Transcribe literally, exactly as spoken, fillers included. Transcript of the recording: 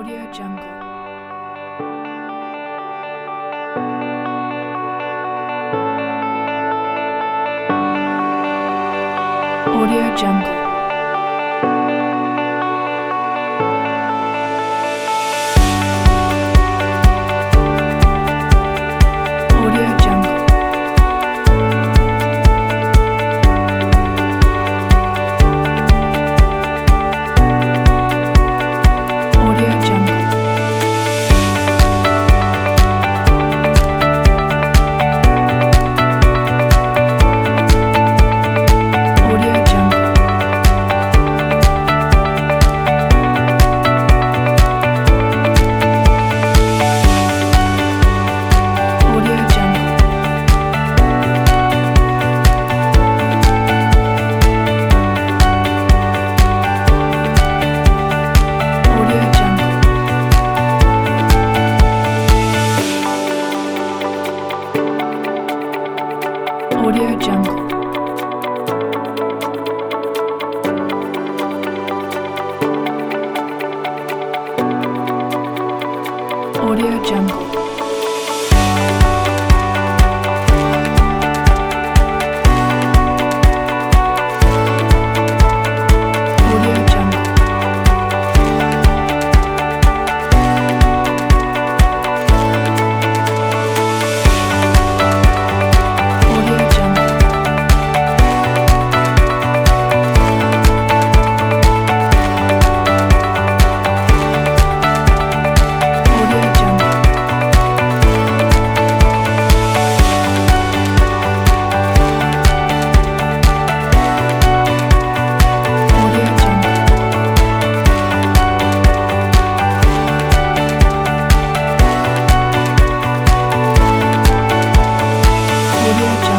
Audio Jungle. Audio Jungle. Audio Jungle. Audio Jungle. Audio Jungle. Audio Jungle. Audio Jungle. Audio Jungle. Audio Jungle. Audio Jungle. Audio Jungle. Audio Jungle. Audio Jungle. Audio Jungle.